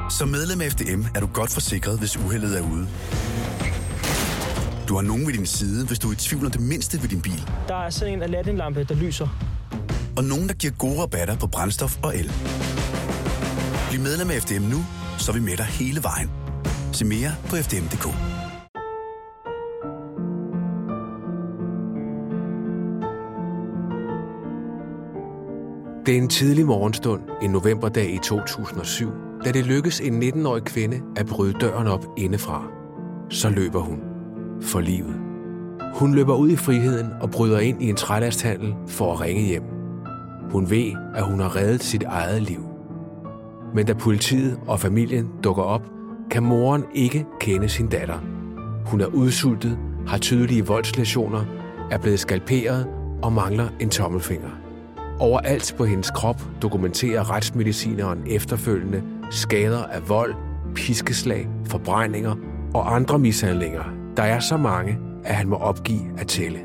Som medlem af FDM er du godt forsikret, hvis uheldet er ude. Du har nogen ved din side, hvis du er i tvivl om det mindste ved din bil. Der er sådan en Aladdin-lampe, der lyser. Og nogen, der giver gode rabatter på brændstof og el. Bliv medlem af FDM nu, så er vi med dig hele vejen. Se mere på fdm.dk. Det er en tidlig morgenstund, en novemberdag i 2007, da det lykkes en 19-årig kvinde at bryde døren op indefra. Så løber hun. For livet. Hun løber ud i friheden og bryder ind i en trælasthandel for at ringe hjem. Hun ved, at hun har reddet sit eget liv. Men da politiet og familien dukker op, kan moren ikke kende sin datter. Hun er udsultet, har tydelige voldslæsioner, er blevet skalperet og mangler en tommelfinger. Overalt på hendes krop dokumenterer retsmedicineren efterfølgende skader af vold, piskeslag, forbrændinger og andre mishandlinger. Der er så mange, at han må opgive at tælle.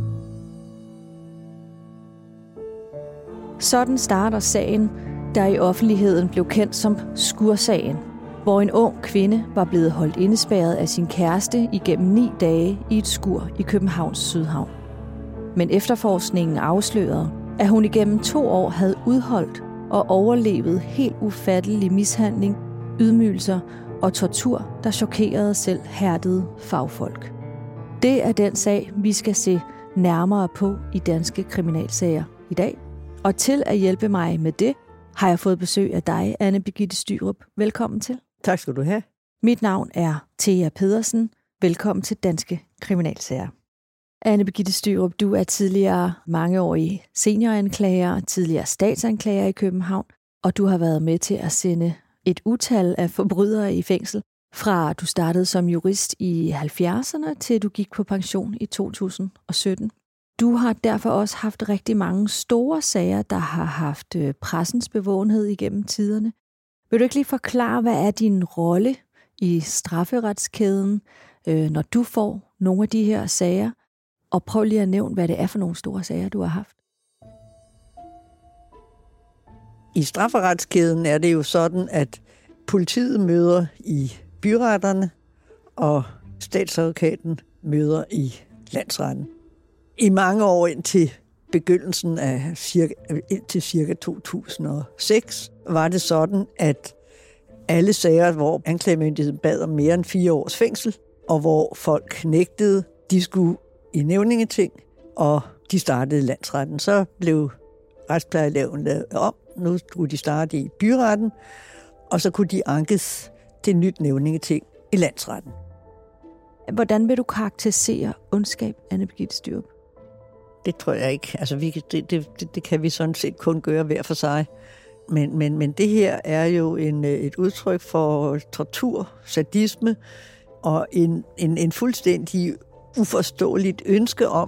Sådan starter sagen, der i offentligheden blev kendt som Skursagen, hvor en ung kvinde var blevet holdt indespærret af sin kæreste igennem 9 dage i et skur i Københavns Sydhavn. Men efterforskningen afslørede, at hun igennem 2 år havde udholdt og overlevet helt ufattelig mishandling, ydmygelser og tortur, der chokerede selv hærdede fagfolk. Det er den sag, vi skal se nærmere på i Danske Kriminalsager i dag. Og til at hjælpe mig med det, har jeg fået besøg af dig, Anne Birgitte Styrup. Velkommen til. Tak skal du have. Mit navn er Thea Pedersen. Velkommen til Danske Kriminalsager. Anne Birgitte Styrup, du er tidligere mangeårig senioranklager, tidligere statsanklager i København, og du har været med til at sende et utal af forbrydere i fængsel, fra du startede som jurist i 70'erne til du gik på pension i 2017. Du har derfor også haft rigtig mange store sager, der har haft pressens bevågenhed igennem tiderne. Vil du ikke lige forklare, hvad er din rolle i strafferetskæden, når du får nogle af de her sager? Og prøv lige at nævne, hvad det er for nogle store sager, du har haft. I strafferetskæden er det jo sådan, at politiet møder i byretterne, og statsadvokaten møder i landsretten. I mange år indtil begyndelsen af cirka 2006 var det sådan, at alle sager, hvor anklagemyndigheden bad om mere end 4 års fængsel, og hvor folk nægtede, de skulle i nævningeting, og de startede i landsretten. Så blev retsplejeloven lavet om. Nu skulle de starte i byretten, og så kunne de ankes til nyt nævningeting i landsretten. Hvordan vil du karakterisere ondskab, Anne Birgitte Styrup? Det tror jeg ikke. Altså, det kan vi sådan set kun gøre hver for sig. Men det her er jo et udtryk for tortur, sadisme og en fuldstændig uforståeligt ønske om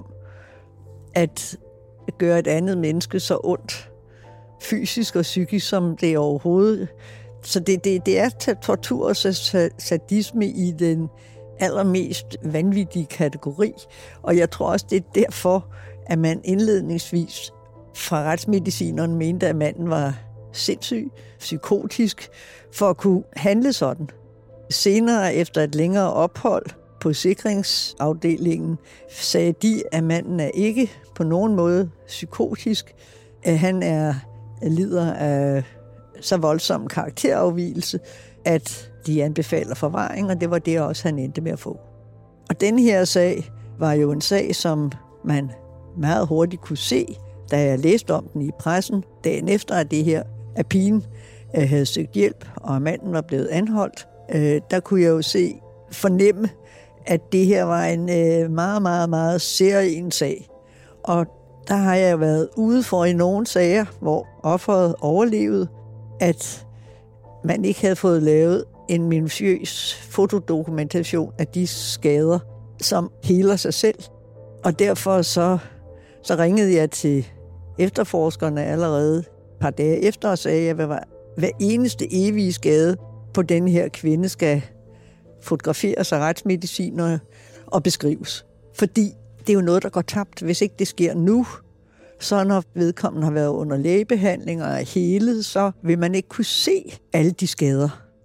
at gøre et andet menneske så ondt, fysisk og psykisk, som det er overhovedet. Så det er tortur og sadisme i den allermest vanvittige kategori. Og jeg tror også, det er derfor, at man indledningsvis fra retsmedicineren mente, at manden var sindssyg, psykotisk, for at kunne handle sådan. Senere, efter et længere ophold på sikringsafdelingen, sagde de, at manden er ikke på nogen måde psykotisk. Han lider af så voldsom karakterafvigelse, at de anbefaler forvaring, og det var det også, han endte med at få. Og den her sag var jo en sag, som man meget hurtigt kunne se, da jeg læste om den i pressen, dagen efter, at det her, at pigen havde søgt hjælp, og manden var blevet anholdt. Der kunne jeg jo fornemme, at det her var en meget, meget, meget særlig sag. Og der har jeg været ude for i nogle sager, hvor offeret overlevede, at man ikke havde fået lavet en minutiøs fotodokumentation af de skader, som heler sig selv. Og derfor så ringede jeg til efterforskerne allerede et par dage efter og sagde, at hver eneste evige skade på den her kvinde skal fotograferes af retsmedicinere og beskrives. Fordi det er jo noget, der går tabt, hvis ikke det sker nu. Så når vedkommende har været under lægebehandling og er helet, så vil man ikke kunne se alle de skader.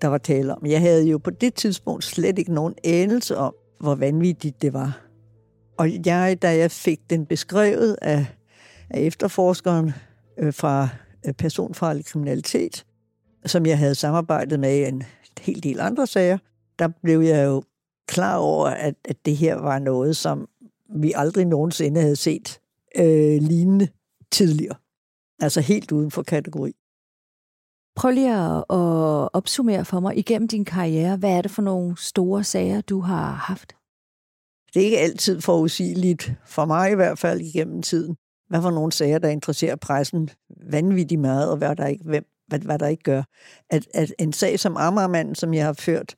der var tale om. Jeg havde jo på det tidspunkt slet ikke nogen anelse om, hvor vanvittigt det var. Og da jeg fik den beskrevet af efterforskeren fra personfarlig kriminalitet, som jeg havde samarbejdet med i en hel del andre sager, der blev jeg jo klar over, at det her var noget, som vi aldrig nogensinde havde set lignende tidligere. Altså helt uden for kategori. Prøv lige at opsummere for mig igennem din karriere. Hvad er det for nogle store sager, du har haft? Det er ikke altid forudsigeligt, for mig i hvert fald igennem tiden, hvad for nogle sager, der interesserer pressen vanvittigt meget, og hvad der ikke gør. At en sag som Amagermanden, som jeg har ført,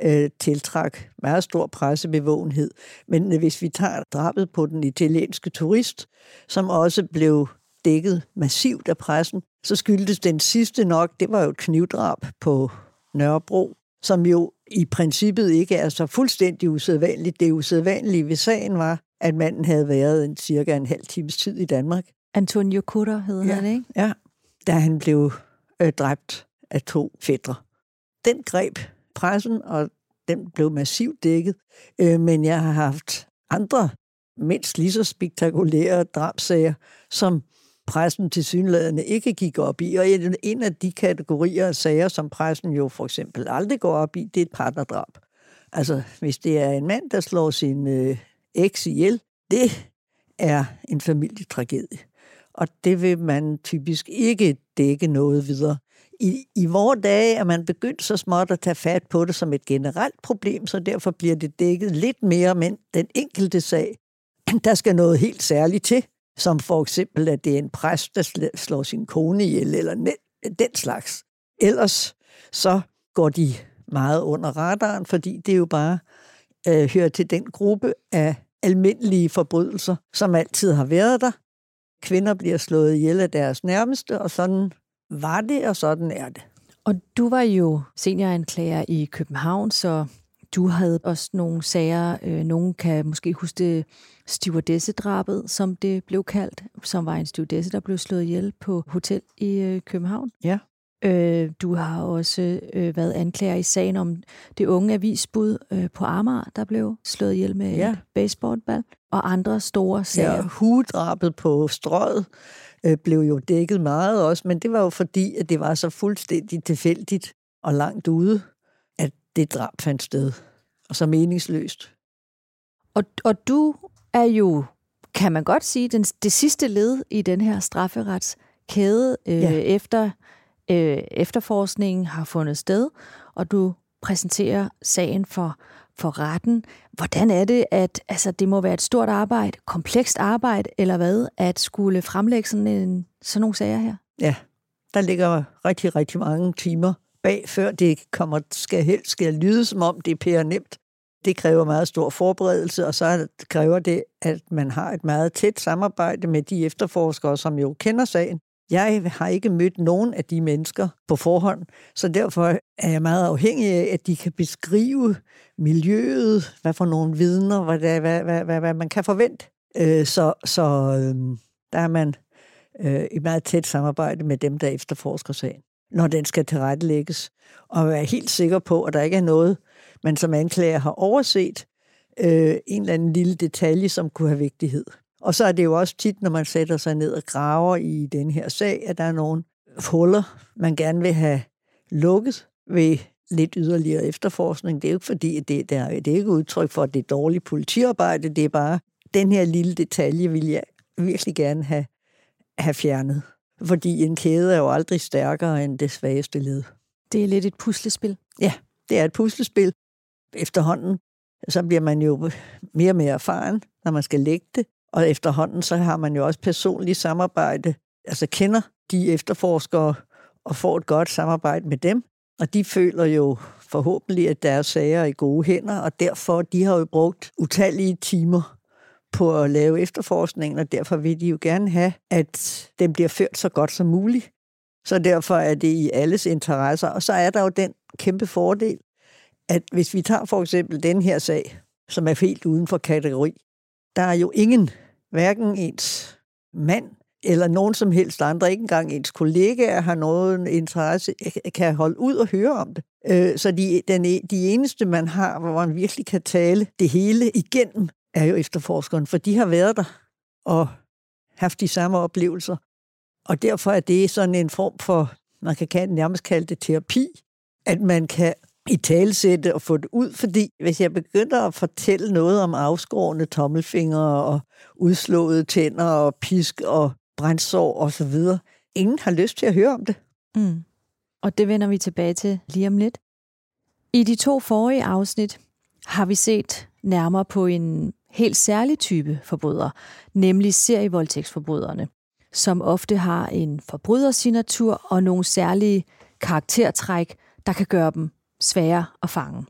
tiltrak meget stor pressebevågenhed. Men hvis vi tager drabet på den italienske turist, som også blev dækket massivt af pressen, så skyldtes den sidste nok, det var jo et knivdrab på Nørrebro, som jo i princippet ikke er så fuldstændig usædvanligt. Det usædvanlige ved sagen var, at manden havde været cirka en halv times tid i Danmark. Antonio Cutter hed han, ikke? Ja, da han blev dræbt af 2 fætre. Den greb pressen, og den blev massivt dækket. Men jeg har haft andre, mindst lige så spektakulære drabsager, som pressen tilsyneladende ikke gik op i. Og en af de kategorier af sager, som pressen jo for eksempel aldrig går op i, det er et partnerdrab. Altså, hvis det er en mand, der slår sin eks ihjel, det er en familietragedie. Og det vil man typisk ikke dække noget videre. I vore dage er man begyndt så småt at tage fat på det som et generelt problem, så derfor bliver det dækket lidt mere, men den enkelte sag, der skal noget helt særligt til, som for eksempel, at det er en præst, der slår sin kone ihjel, eller den slags. Ellers så går de meget under radaren, fordi det jo bare hører til den gruppe af almindelige forbrydelser, som altid har været der. Kvinder bliver slået ihjel af deres nærmeste, og sådan var det, og sådan er det. Og du var jo senioranklager i København, så du havde også nogle sager, nogen kan måske huske stewardessedrabet, som det blev kaldt, som var en stewardesse, der blev slået ihjel på hotel i København. Ja. Du har også været anklager i sagen om det unge avisbud på Amager, der blev slået ihjel med et baseballball, og andre store sager. Ja, huedrabet på Strøget blev jo dækket meget også, men det var jo fordi, at det var så fuldstændig tilfældigt og langt ude, at det drab fandt sted, og så meningsløst. Og du er jo, kan man godt sige, det sidste led i den her strafferetskæde efter efterforskningen har fundet sted, og du præsenterer sagen for retten. Hvordan er det, at det må være et stort arbejde, komplekst arbejde, eller hvad, at skulle fremlægge sådan nogle sager her? Ja, der ligger rigtig, rigtig mange timer bag, før det skal lyde, som om det er pære nemt. Det kræver meget stor forberedelse, og så kræver det, at man har et meget tæt samarbejde med de efterforskere, som jo kender sagen. Jeg har ikke mødt nogen af de mennesker på forhånd, så derfor er jeg meget afhængig af, at de kan beskrive miljøet, hvad for nogle vidner, hvad man kan forvente. Så der er man i meget tæt samarbejde med dem, der efterforsker sagen, når den skal tilrettelægges. Og være helt sikker på, at der ikke er noget, man som anklager har overset, en eller anden lille detalje, som kunne have vigtighed. Og så er det jo også tit, når man sætter sig ned og graver i den her sag, at der er nogle huller, man gerne vil have lukket ved lidt yderligere efterforskning. Det er jo ikke fordi, at det er ikke udtryk for, at det er dårligt politiarbejde. Det er bare, den her lille detalje vil jeg virkelig gerne have fjernet. Fordi en kæde er jo aldrig stærkere end det svageste led. Det er lidt et puslespil. Ja, det er et puslespil. Efterhånden, så bliver man jo mere og mere erfaren, når man skal lægge det. Og efterhånden, så har man jo også personligt samarbejde, altså kender de efterforskere og får et godt samarbejde med dem. Og de føler jo forhåbentlig, at deres sager er i gode hænder, og derfor, de har jo brugt utallige timer på at lave efterforskningen, og derfor vil de jo gerne have, at den bliver ført så godt som muligt. Så derfor er det i alles interesser. Og så er der jo den kæmpe fordel, at hvis vi tager for eksempel den her sag, som er helt uden for kategori, der er jo ingen, hverken ens mand eller nogen som helst andre, ikke engang ens kollegaer har nogen interesse, kan holde ud og høre om det. Så de eneste, man har, hvor man virkelig kan tale det hele igennem, er jo efterforskeren, for de har været der og haft de samme oplevelser. Og derfor er det sådan en form for, man kan nærmest kalde det terapi, at man kan italesætte og få det ud, fordi hvis jeg begynder at fortælle noget om afskårne tommelfingre og udslåede tænder og pisk og brændsår og så videre, ingen har lyst til at høre om det. Mm. Og det vender vi tilbage til lige om lidt. I de 2 forrige afsnit har vi set nærmere på en helt særlig type forbrydere, nemlig serievoldtægtsforbryderne, som ofte har en forbrydersignatur og nogle særlige karaktertræk, der kan gøre dem svære at fange.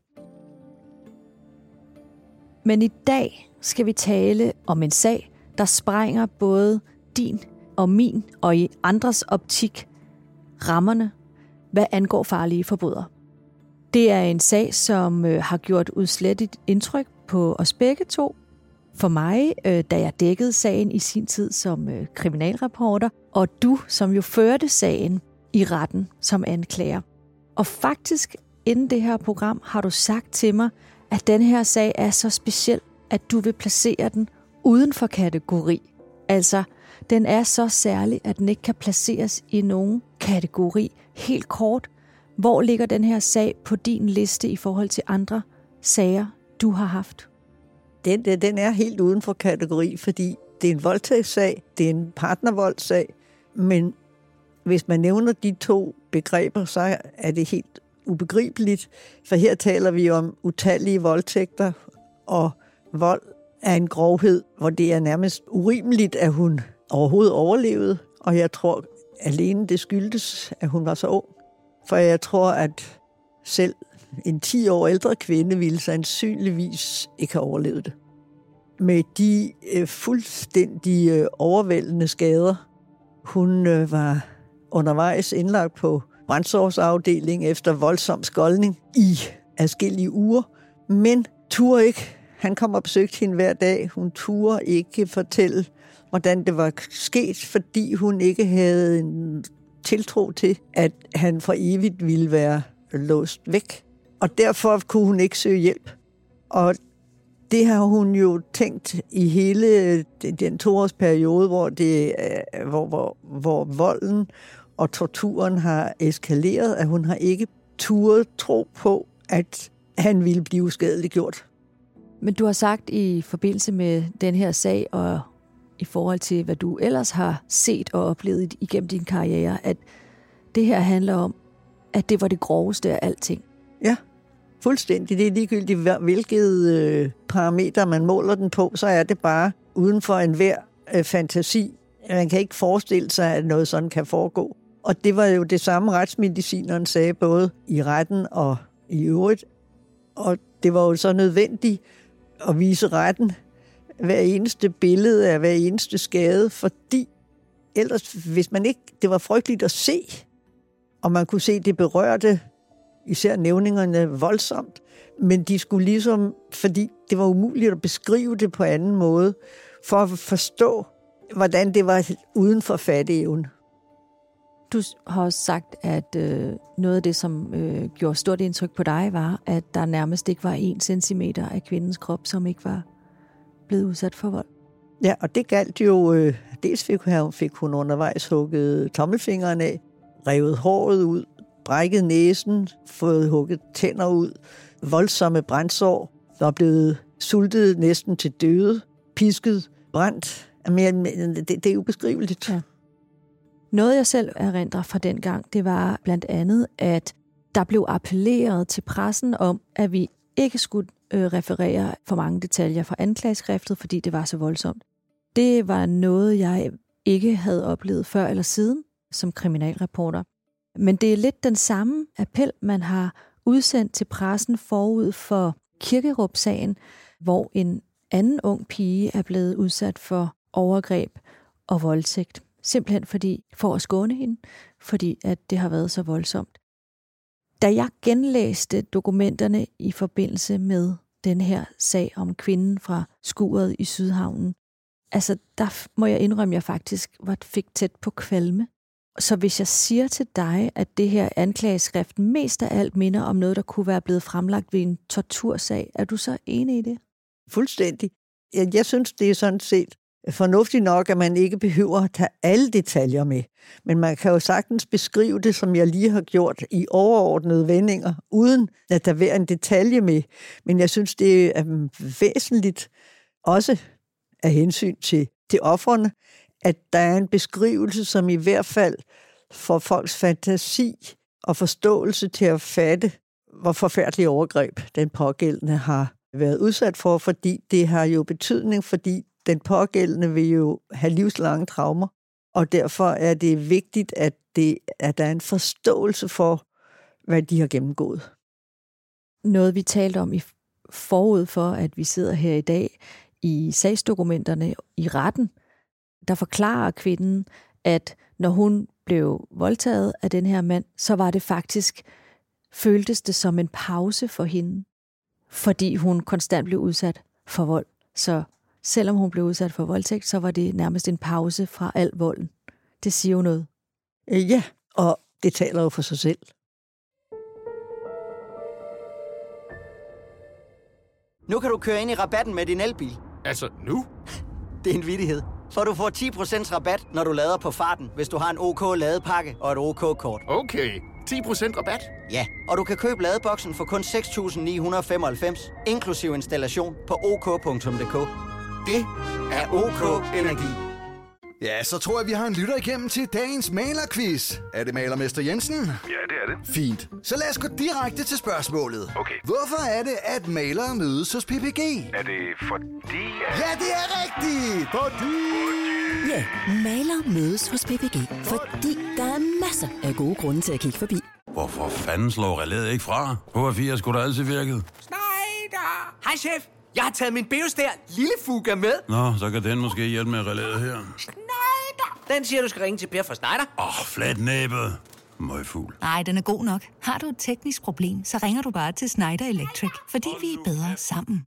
Men i dag skal vi tale om en sag, der sprænger både din og min og i andres optik rammerne, hvad angår farlige forbrydere. Det er en sag, som har gjort udslettet indtryk på os begge to. For mig, da jeg dækkede sagen i sin tid som kriminalreporter, og du, som jo førte sagen i retten som anklager. Og faktisk, inden det her program, har du sagt til mig, at den her sag er så speciel, at du vil placere den uden for kategori. Altså, den er så særlig, at den ikke kan placeres i nogen kategori. Helt kort, hvor ligger den her sag på din liste i forhold til andre sager, du har haft? Den er helt uden for kategori, fordi det er en voldtægtssag, det er en partnervoldssag, men hvis man nævner de 2 begreber, så er det helt ubegribeligt, for her taler vi om utallige voldtægter, og vold er en grovhed, hvor det er nærmest urimeligt, at hun overhovedet overlevede, og jeg tror alene det skyldes, at hun var så ung. For jeg tror, at selv en 10 år ældre kvinde ville sandsynligvis ikke have overlevet det. Med de fuldstændig overvældende skader. Hun var undervejs indlagt på brændsårsafdeling efter voldsom skoldning i adskillige uger, men turde ikke. Han kom og besøgte hende hver dag. Hun turde ikke fortælle, hvordan det var sket, fordi hun ikke havde en tiltro til, at han for evigt ville være låst væk. Og derfor kunne hun ikke søge hjælp. Og det har hun jo tænkt i hele den 2-årsperiode, hvor volden og torturen har eskaleret, at hun har ikke turet tro på, at han ville blive uskadeliggjort. Men du har sagt i forbindelse med den her sag, og i forhold til, hvad du ellers har set og oplevet igennem din karriere, at det her handler om, at det var det groveste af alting. Ja, fuldstændig. Det er ligegyldigt, hvilket parameter man måler den på, så er det bare uden for enhver fantasi. Man kan ikke forestille sig, at noget sådan kan foregå. Og det var jo det samme retsmedicineren sagde, både i retten og i øvrigt. Og det var jo så nødvendigt at vise retten hver eneste billede af hver eneste skade, fordi ellers, hvis man ikke, det var frygteligt at se, og man kunne se, det berørte især nævningerne voldsomt, men de skulle ligesom, fordi det var umuligt at beskrive det på anden måde, for at forstå, hvordan det var uden for fatteevne. Du har også sagt, at noget af det, som gjorde stort indtryk på dig, var, at der nærmest ikke var 1 centimeter af kvindens krop, som ikke var blevet udsat for vold. Ja, og det galt jo, dels fik hun undervejs hugget tommelfingeren af, revet håret ud, brækket næsen, fået hugget tænder ud, voldsomme brændsår, der er blevet sultet næsten til døde, pisket, brændt. Det er ubeskriveligt. Ja. Noget, jeg selv erindrer fra den gang, det var blandt andet, at der blev appelleret til pressen om, at vi ikke skulle referere for mange detaljer fra anklageskriftet, fordi det var så voldsomt. Det var noget, jeg ikke havde oplevet før eller siden som kriminalreporter. Men det er lidt den samme appel, man har udsendt til pressen forud for Kirkerup-sagen, hvor en anden ung pige er blevet udsat for overgreb og voldtægt. Simpelthen for at skåne hende, fordi at det har været så voldsomt. Da jeg genlæste dokumenterne i forbindelse med den her sag om kvinden fra skuret i Sydhavnen, altså der må jeg indrømme, at jeg faktisk fik tæt på kvalme. Så hvis jeg siger til dig, at det her anklageskrift mest af alt minder om noget, der kunne være blevet fremlagt ved en tortursag, er du så enig i det? Fuldstændig. Jeg synes, det er sådan set fornuftigt nok, at man ikke behøver at tage alle detaljer med. Men man kan jo sagtens beskrive det, som jeg lige har gjort, i overordnede vendinger, uden at der er en detalje med. Men jeg synes, det er væsentligt, også af hensyn til ofrene, at der er en beskrivelse, som i hvert fald får folks fantasi og forståelse til at fatte, hvor forfærdelige overgreb den pågældende har været udsat for, fordi det har jo betydning, fordi den pågældende vil jo have livslange traumer, og derfor er det vigtigt, at der er en forståelse for, hvad de har gennemgået. Noget, vi talte om i forud for, at vi sidder her i dag i sagsdokumenterne i retten, der forklarer kvinden, at når hun blev voldtaget af den her mand, så var det faktisk, føltes det som en pause for hende, fordi hun konstant blev udsat for vold. Så selvom hun blev udsat for voldtægt, så var det nærmest en pause fra al volden. Det siger jo noget. Ja, og det taler jo for sig selv. Nu kan du køre ind i rabatten med din elbil. Altså nu? Det er en vittighed. For du får 10% rabat, når du lader på farten, hvis du har en OK ladepakke og et OK-kort. Okay, 10% rabat? Ja, og du kan købe ladeboksen for kun 6.995, inklusiv installation på ok.dk. Det er OK Energi. Ja, så tror jeg, vi har en lytter igennem til dagens malerquiz. Er det malermester Jensen? Ja, det er det. Fint. Så lad os gå direkte til spørgsmålet. Okay. Hvorfor er det, at malere mødes hos PPG? Er det fordi... Ja, det er rigtigt! Fordi... Ja, malere mødes hos PPG, fordi der er masser af gode grunde til at kigge forbi. Hvorfor fanden slår relæet ikke fra? HR4 skulle da altid virket. Schneider! Hej, chef! Jeg har taget min Beostær lille Fuga med. Nå, så kan den måske hjælpe med relæet her. Schneider! Den siger, du skal ringe til Per fra Schneider. Flatnæbet. Møgfugl. Nej, den er god nok. Har du et teknisk problem, så ringer du bare til Schneider Electric, fordi vi er bedre sammen.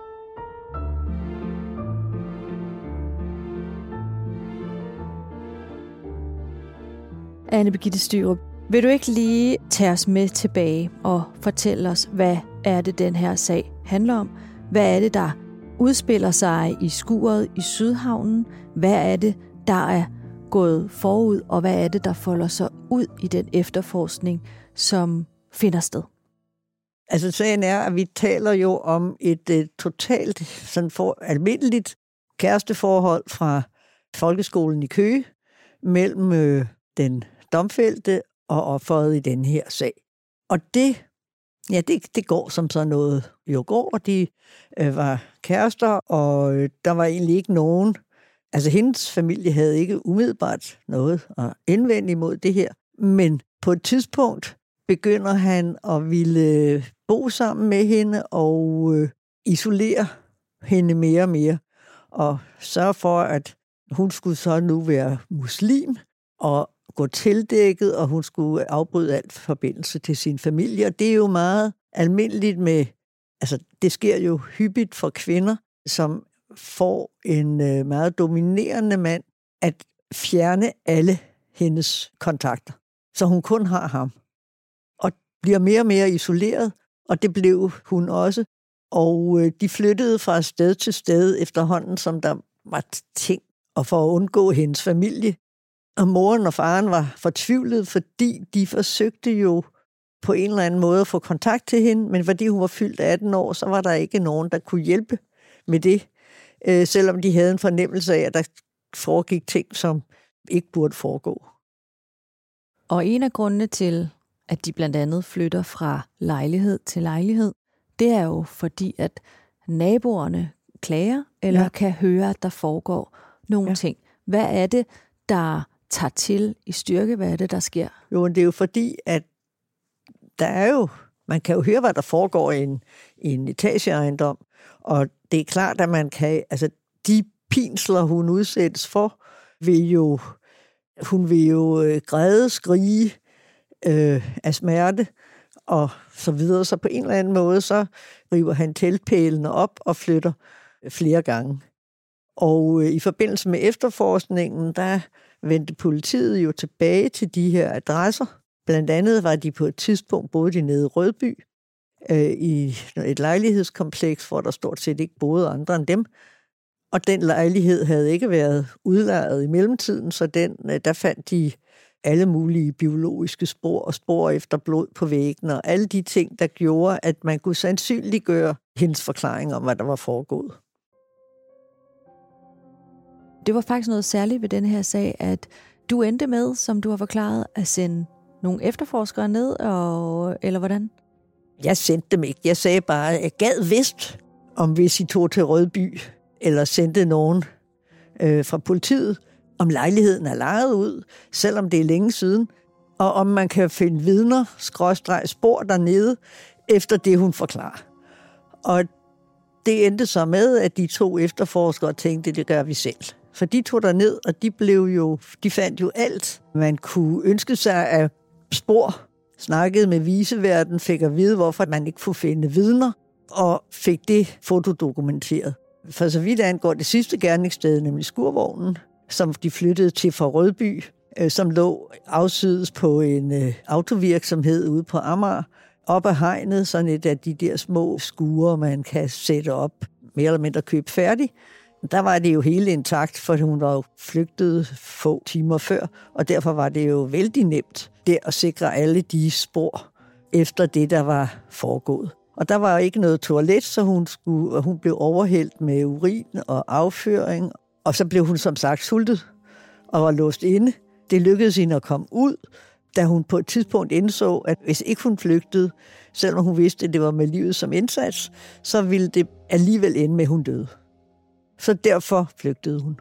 Anne Birgitte Stürup, vil du ikke lige tage os med tilbage og fortælle os, hvad er det, den her sag handler om? Hvad er det, der udspiller sig i skuret i Sydhavnen? Hvad er det, der er gået forud, og hvad er det, der folder sig ud i den efterforskning, som finder sted? Altså sagen er, at vi taler jo om et totalt sådan almindeligt kæresteforhold fra folkeskolen i Køge mellem den domfældte og offeret i den her sag. Og det går som sådan noget jo går, og de var kærester, og der var egentlig ikke nogen. Altså hendes familie havde ikke umiddelbart noget at indvende imod det her, men på et tidspunkt begynder han at ville bo sammen med hende og isolere hende mere og mere, og sørge for, at hun skulle så nu være muslim og gå tildækket, og hun skulle afbryde alt forbindelse til sin familie. Og det er jo meget almindeligt med, altså det sker jo hyppigt for kvinder, som får en meget dominerende mand, at fjerne alle hendes kontakter, så hun kun har ham. Og bliver mere og mere isoleret, og det blev hun også. Og de flyttede fra sted til sted efterhånden, som der var ting, og for at undgå hendes familie. Og moren og faren var fortvivlet, fordi de forsøgte jo på en eller anden måde at få kontakt til hende, men fordi hun var fyldt 18 år, så var der ikke nogen, der kunne hjælpe med det, selvom de havde en fornemmelse af, at der foregik ting, som ikke burde foregå. Og en af grundene til, at de blandt andet flytter fra lejlighed til lejlighed, det er jo fordi, at naboerne klager, eller kan høre, at der foregår nogle ting. Hvad er det, der tager til i styrke? Hvad er det, der sker? Jo, det er jo fordi, at der er jo, man kan jo høre, hvad der foregår i en etageejendom, og det er klart, at man kan, altså de pinsler, hun udsættes for, hun vil jo græde, skrige af smerte, og så videre. Så på en eller anden måde, så river han teltpælene op og flytter flere gange. Og i forbindelse med efterforskningen, der vendte politiet jo tilbage til de her adresser. Blandt andet var de på et tidspunkt boede de nede i Rødby, i et lejlighedskompleks, hvor der stort set ikke boede andre end dem. Og den lejlighed havde ikke været udlejet i mellemtiden, så der fandt de alle mulige biologiske spor og spor efter blod på væggene, og alle de ting, der gjorde, at man kunne sandsynliggøre hendes forklaring om, hvad der var foregået. Det var faktisk noget særligt ved den her sag, at du endte med, som du har forklaret, at sende nogle efterforskere ned, eller hvordan? Jeg sendte dem ikke. Jeg sagde bare, at jeg gad vidst, om hvis I tog til Rødby, eller sendte nogen fra politiet, om lejligheden er lejet ud, selvom det er længe siden, og om man kan finde vidner, spor dernede, efter det, hun forklarer. Og det endte så med, at de 2 efterforskere tænkte, det gør vi selv. For de tog derned, og de fandt jo alt, man kunne ønske sig af spor, snakkede med viceverden, fik at vide, hvorfor man ikke kunne finde vidner, og fik det fotodokumenteret. For så vidt angår det sidste gerningssted, nemlig skurvognen, som de flyttede til fra Rødby, som lå afsides på en autovirksomhed ude på Amager, op ad hegnet, sådan et af de der små skure, man kan sætte op, mere eller mindre købe færdig. Der var det jo hele intakt, for hun var jo flygtet få timer før, og derfor var det jo vældig nemt der at sikre alle de spor efter det, der var foregået. Og der var ikke noget toilet, så hun blev overhældt med urin og afføring, og så blev hun som sagt sultet og var låst inde. Det lykkedes hende at komme ud, da hun på et tidspunkt indså, at hvis ikke hun flygtede, selvom hun vidste, at det var med livet som indsats, så ville det alligevel ende med, at hun døde. Så derfor flygtede hun.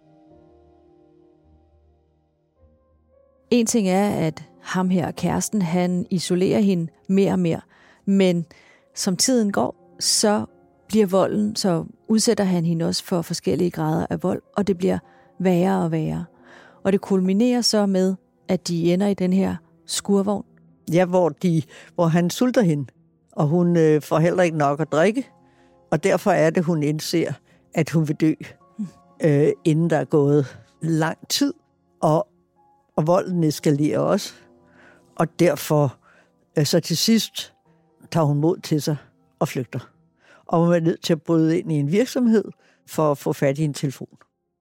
En ting er, at ham her, kæresten, han isolerer hende mere og mere, men som tiden går, så bliver volden, så udsætter han hende også for forskellige grader af vold, og det bliver værre og værre. Og det kulminerer så med, at de ender i den her skurvogn. Ja, hvor han sulter hende, og hun får heller ikke nok at drikke, og derfor er det, hun indser, at hun vil dø, inden der er gået lang tid, og volden eskalerer også, og derfor så til sidst tager hun mod til sig og flygter. Og hun er nødt til at bryde ind i en virksomhed for at få fat i en telefon.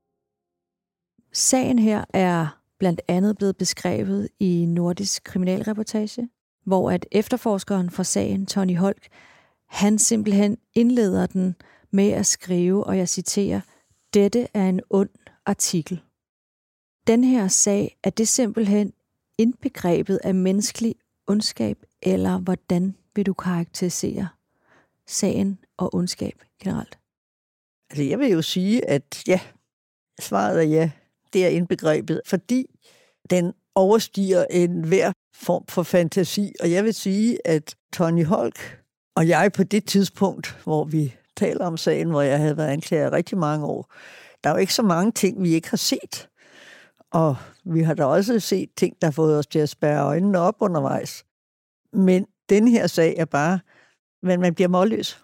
Sagen her er blandt andet blevet beskrevet i Nordisk Kriminalreportage, hvor at efterforskeren for sagen, Tony Holk, han simpelthen indleder den med at skrive, og jeg citerer, dette er en ond artikel. Den her sag, er det simpelthen indbegrebet af menneskelig ondskab, eller hvordan vil du karakterisere sagen og ondskab generelt? Altså, jeg vil jo sige, at ja, svaret er ja, det er indbegrebet, fordi den overstiger enhver form for fantasi, og jeg vil sige, at Tony Holk og jeg på det tidspunkt, hvor vi taler om sagen, hvor jeg havde været anklaget rigtig mange år, der er jo ikke så mange ting, vi ikke har set. Og vi har da også set ting, der har fået os til at spærre øjnene op undervejs. Men den her sag er bare, men man bliver målløs.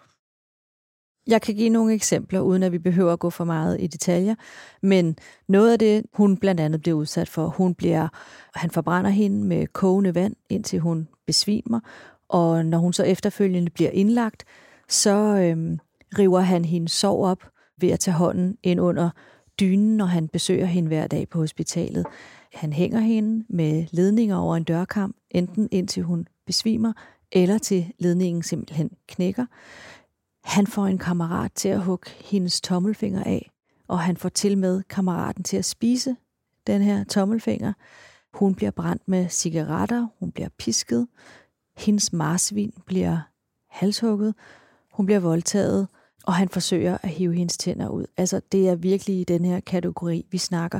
Jeg kan give nogle eksempler, uden at vi behøver at gå for meget i detaljer. Men noget af det, hun blandt andet bliver udsat for, han forbrænder hende med kogende vand, indtil hun besvimer. Og når hun så efterfølgende bliver indlagt, så river han hendes sår op ved at tage hånden ind under dynen, når han besøger hende hver dag på hospitalet. Han hænger hende med ledninger over en dørkarm, enten indtil hun besvimer, eller til ledningen simpelthen knækker. Han får en kammerat til at hugge hendes tommelfinger af, og han får til med kammeraten til at spise den her tommelfinger. Hun bliver brændt med cigaretter, hun bliver pisket, hendes marsvin bliver halshugget, hun bliver voldtaget, og han forsøger at hive hendes tænder ud. Altså, det er virkelig i den her kategori, vi snakker.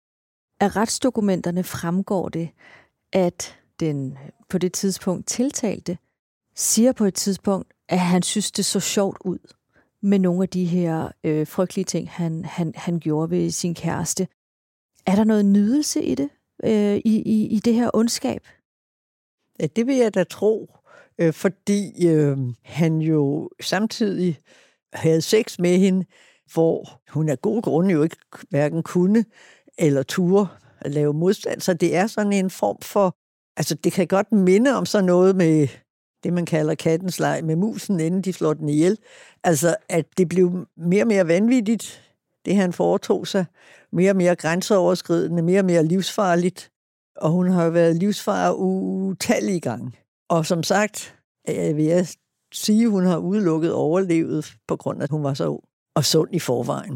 Af retsdokumenterne fremgår det, at den på det tidspunkt tiltalte siger på et tidspunkt, at han synes, det så sjovt ud med nogle af de her frygtelige ting, han gjorde ved sin kæreste. Er der noget nydelse i det, i det her ondskab? Ja, det vil jeg da tro, fordi han jo samtidig havde sex med hende, hvor hun af gode grunde jo ikke hverken kunne eller turde lave modstand. Så det er sådan en form for, altså det kan godt minde om sådan noget med det, man kalder kattens leg med musen, inden de slår den ihjel. Altså, at det blev mere og mere vanvittigt, det han foretog sig, mere og mere grænseoverskridende, mere og mere livsfarligt. Og hun har jo været livsfar utallige gange. Og som sagt, vil jeg sige, hun har udelukket overlevet, på grund af, at hun var så ung og sund i forvejen.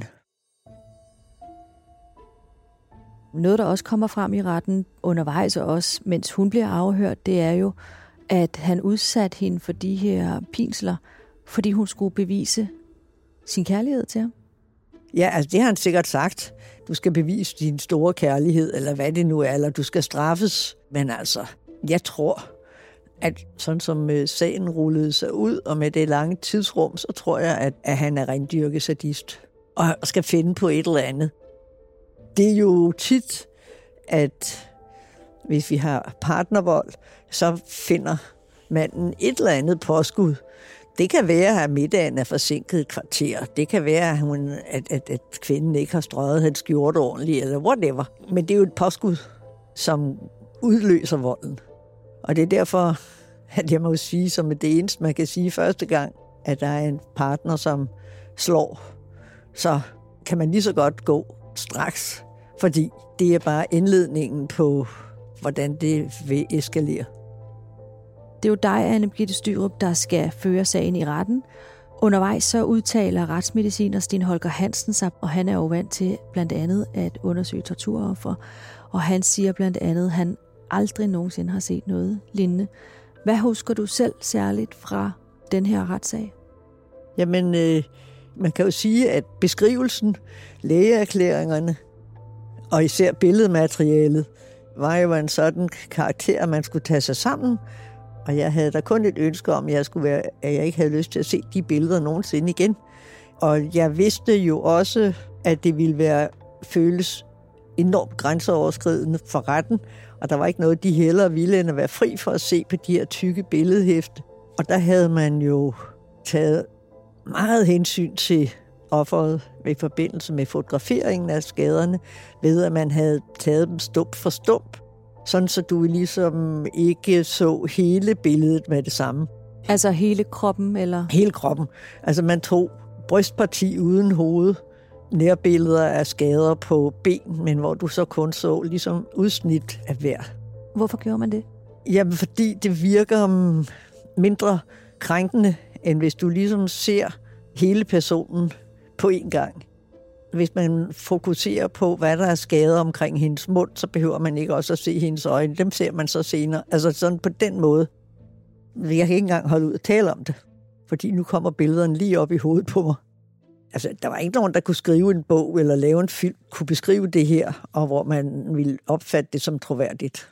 Noget, der også kommer frem i retten undervejs og også, mens hun bliver afhørt, det er jo, at han udsatte hende for de her pinsler, fordi hun skulle bevise sin kærlighed til ham. Ja, altså det har han sikkert sagt. Du skal bevise din store kærlighed, eller hvad det nu er, eller du skal straffes. Men altså, jeg tror, at sådan som sagen rullede sig ud, og med det lange tidsrum, så tror jeg, at han er rendyrket sadist, og skal finde på et eller andet. Det er jo tit, at hvis vi har partnervold, så finder manden et eller andet påskud. Det kan være, at middagen er forsinket et kvarter. Det kan være, at kvinden ikke har strøget hans skjorte ordentligt, eller whatever. Men det er jo et påskud, som udløser volden. Og det er derfor, at jeg må sige, som det eneste, man kan sige første gang, at der er en partner, som slår, så kan man lige så godt gå straks, fordi det er bare indledningen på, hvordan det vil eskalere. Det er jo dig, Anne Birgitte Stürup, der skal føre sagen i retten. Undervejs så udtaler retsmediciner Sten Holger Hansen sig, og han er jo vant til blandt andet at undersøge torturoffer. Og han siger blandt andet, at han aldrig nogensinde har set noget lignende. Hvad husker du selv særligt fra den her retssag? Jamen, man kan jo sige, at beskrivelsen, lægeerklæringerne og især billedmaterialet var jo en sådan karakter, at man skulle tage sig sammen. Og jeg havde da kun et ønske om, at jeg ikke havde lyst til at se de billeder nogensinde igen. Og jeg vidste jo også, at det ville føles enormt grænseoverskridende for retten. Og der var ikke noget, de hellere ville, end at være fri for at se på de her tykke billedhæfte. Og der havde man jo taget meget hensyn til offeret i forbindelse med fotograferingen af skaderne, ved at man havde taget dem stump for stump, sådan så du ligesom ikke så hele billedet med det samme. Altså hele kroppen, eller? Hele kroppen. Altså man tog brystparti uden hoved, nærbilleder af skader på ben, men hvor du så kun så ligesom udsnit af hver. Hvorfor gjorde man det? Jamen, fordi det virker mindre krænkende, end hvis du ligesom ser hele personen på én gang. Hvis man fokuserer på, hvad der er skader omkring hendes mund, så behøver man ikke også at se hendes øjne. Dem ser man så senere. Altså sådan på den måde. Jeg kan ikke engang holde ud at tale om det, fordi nu kommer billederne lige op i hovedet på mig. Altså, der var ikke nogen, der kunne skrive en bog eller lave en film, kunne beskrive det her, og hvor man ville opfatte det som troværdigt.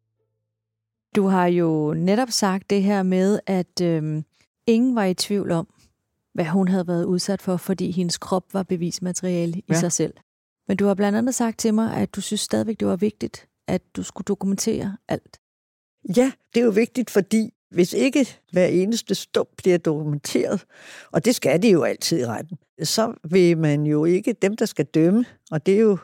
Du har jo netop sagt det her med, at ingen var i tvivl om, hvad hun havde været udsat for, fordi hendes krop var bevismateriale i sig selv. Men du har blandt andet sagt til mig, at du synes stadigvæk, det var vigtigt, at du skulle dokumentere alt. Ja, det er jo vigtigt, fordi hvis ikke hver eneste stump bliver dokumenteret, og det skal det jo altid i retten, så vil man jo ikke, dem der skal dømme, og det er jo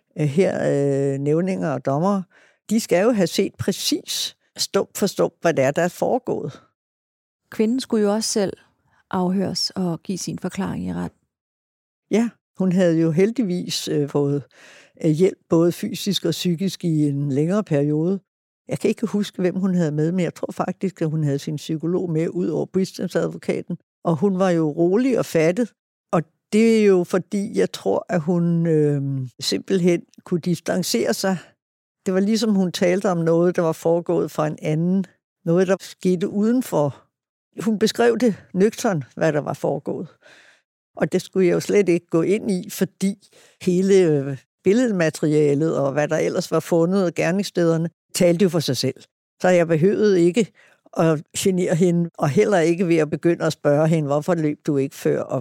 her nævninger og dommere, de skal jo have set præcis stump for stump, hvad det er, der er foregået. Kvinden skulle jo også selv afhøres og give sin forklaring i retten. Ja, hun havde jo heldigvis fået hjælp både fysisk og psykisk i en længere periode. Jeg kan ikke huske, hvem hun havde med, men jeg tror faktisk, at hun havde sin psykolog med ud over bistandsadvokaten. Og hun var jo rolig og fattet. Og det er jo fordi, jeg tror, at hun simpelthen kunne distancere sig. Det var ligesom hun talte om noget, der var foregået fra en anden. Noget, der skete udenfor. Hun beskrev det nøgtern, hvad der var foregået. Og det skulle jeg jo slet ikke gå ind i, fordi hele billedmaterialet og hvad der ellers var fundet og gerningsstederne, talte jo for sig selv. Så jeg behøvede ikke at genere hende, og heller ikke ved at begynde at spørge hende, hvorfor løb du ikke før, og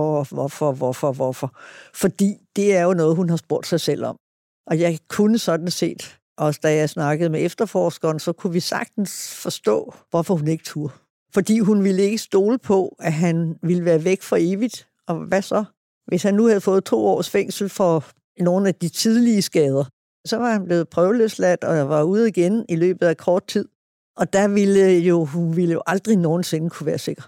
hvorfor. Fordi det er jo noget, hun har spurgt sig selv om. Og jeg kunne sådan set, også da jeg snakkede med efterforskeren, så kunne vi sagtens forstå, hvorfor hun ikke turde. Fordi hun ville ikke stole på, at han ville være væk for evigt. Og hvad så? Hvis han nu havde fået 2 års fængsel for nogle af de tidlige skader, Så var han blevet prøveløsladt, og jeg var ude igen i løbet af kort tid. Og der hun ville jo aldrig nogensinde kunne være sikker.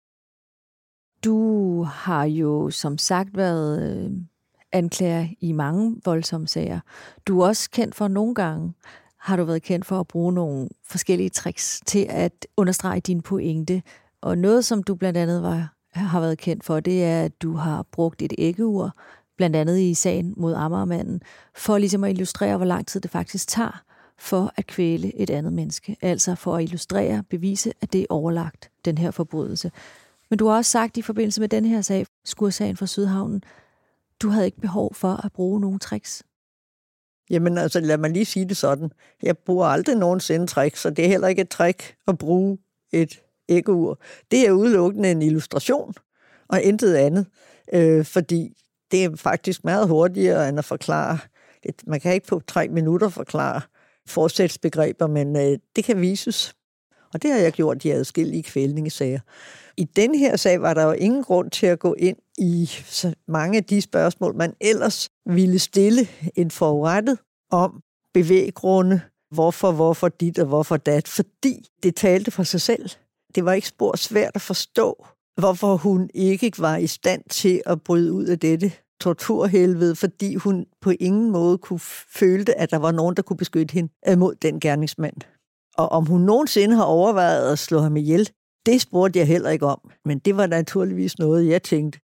Du har jo som sagt været anklager i mange voldsomme sager. Du er også kendt for nogle gange, har du været kendt for at bruge nogle forskellige tricks til at understrege din pointe. Og noget, som du blandt andet har været kendt for, det er, at du har brugt et æggeur, blandt andet i sagen mod Amagermanden, for ligesom at illustrere, hvor lang tid det faktisk tager for at kvæle et andet menneske. Altså for at illustrere, bevise, at det er overlagt, den her forbrydelse. Men du har også sagt i forbindelse med den her sag, skursagen fra Sydhavnen, du havde ikke behov for at bruge nogle tricks. Jamen altså, lad mig lige sige det sådan. Jeg bruger aldrig nogensinde tricks, så det er heller ikke et trick at bruge et æggeur. Det er udelukkende en illustration, og intet andet. Fordi det er faktisk meget hurtigere end at forklare. Man kan ikke på 3 minutter forklare forsætsbegreber, men det kan vises. Og det har jeg gjort i adskillige kvælningesager. I den her sag var der jo ingen grund til at gå ind i så mange af de spørgsmål, man ellers ville stille en forurettet om bevæggrunde, hvorfor dit og hvorfor dat, fordi det talte for sig selv. Det var ikke spor svært at forstå, hvorfor hun ikke var i stand til at bryde ud af dette torturhelvede, fordi hun på ingen måde kunne føle, at der var nogen, der kunne beskytte hende mod den gerningsmand. Og om hun nogensinde har overvejet at slå ham ihjel, det spurgte jeg heller ikke om. Men det var naturligvis noget, jeg tænkte.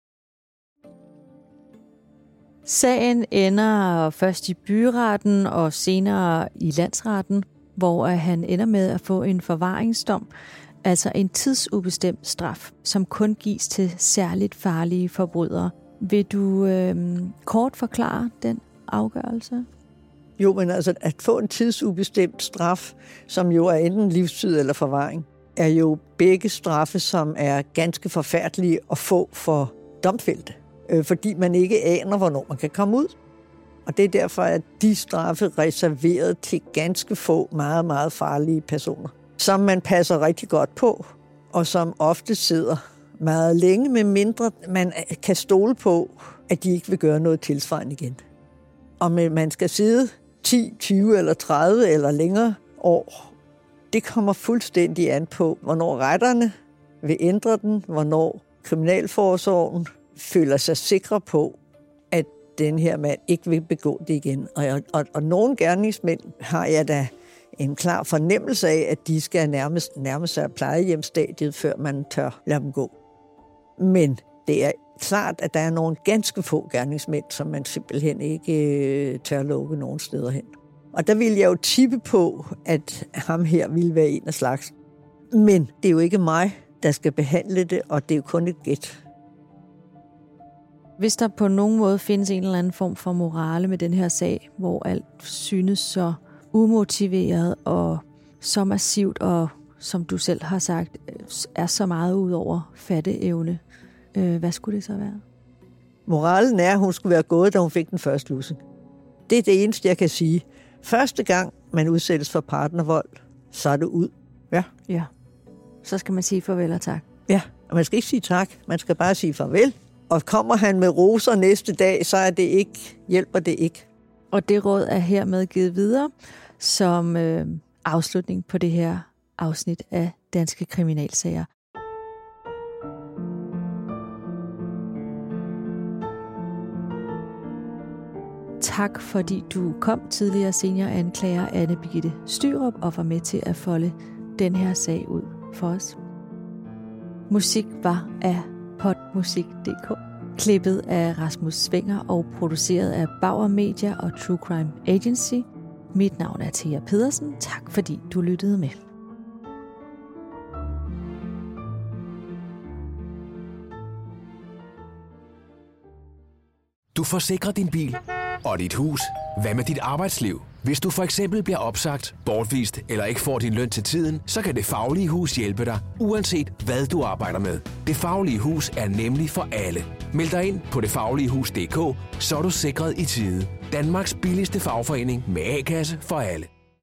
Sagen ender først i byretten og senere i landsretten, hvor han ender med at få en forvaringsdom, altså en tidsubestemt straf, som kun gives til særligt farlige forbrydere. Vil du kort forklare den afgørelse? Jo, men altså at få en tidsubestemt straf, som jo er enten livstid eller forvaring, er jo begge straffe, som er ganske forfærdelige at få for domfældte, fordi man ikke aner, hvornår man kan komme ud. Og det er derfor, at de straffe er reserveret til ganske få meget, meget farlige personer, som man passer rigtig godt på, og som ofte sidder meget længe, med mindre man kan stole på, at de ikke vil gøre noget tilsvarende igen. Og man skal sidde 10, 20 eller 30 eller længere år. Det kommer fuldstændig an på, hvornår retterne vil ændre den, hvornår kriminalforsorgen føler sig sikre på, at den her mand ikke vil begå det igen. Og nogle gerningsmænd har jeg da en klar fornemmelse af, at de skal nærme sig plejehjemsstadiet, før man tør lade dem gå. Men det er klart, at der er nogle ganske få gerningsmænd, som man simpelthen ikke tør lukke nogen steder hen. Og der vil jeg jo tippe på, at ham her ville være en af slags. Men det er jo ikke mig, der skal behandle det, og det er jo kun et gæt. Hvis der på nogen måde findes en eller anden form for morale med den her sag, hvor alt synes så umotiveret og så massivt, og som du selv har sagt, er så meget ud over fatteevne, hvad skulle det så være? Moralen er, at hun skulle være gået, da hun fik den første lussing. Det er det eneste, jeg kan sige. Første gang, man udsættes for partnervold, så er det ud. Ja. Ja. Så skal man sige farvel og tak. Ja, og man skal ikke sige tak. Man skal bare sige farvel. Og kommer han med roser næste dag, så er det ikke, hjælper det ikke. Og det råd er hermed givet videre som afslutning på det her afsnit af Danske Kriminalsager. Tak fordi du kom, tidligere senioranklager Anne Birgitte Stürup, og var med til at folde den her sag ud for os. Musik var af podmusik.dk, klippet af Rasmus Svinger og produceret af Bauer Media og True Crime Agency. Mit navn er Thea Pedersen. Tak fordi du lyttede med. Du forsikrer din bil og dit hus. Hvad med dit arbejdsliv? Hvis du for eksempel bliver opsagt, bortvist eller ikke får din løn til tiden, så kan Det Faglige Hus hjælpe dig, uanset hvad du arbejder med. Det Faglige Hus er nemlig for alle. Meld dig ind på detfagligehus.dk, så er du sikret i tide. Danmarks billigste fagforening med A-kasse for alle.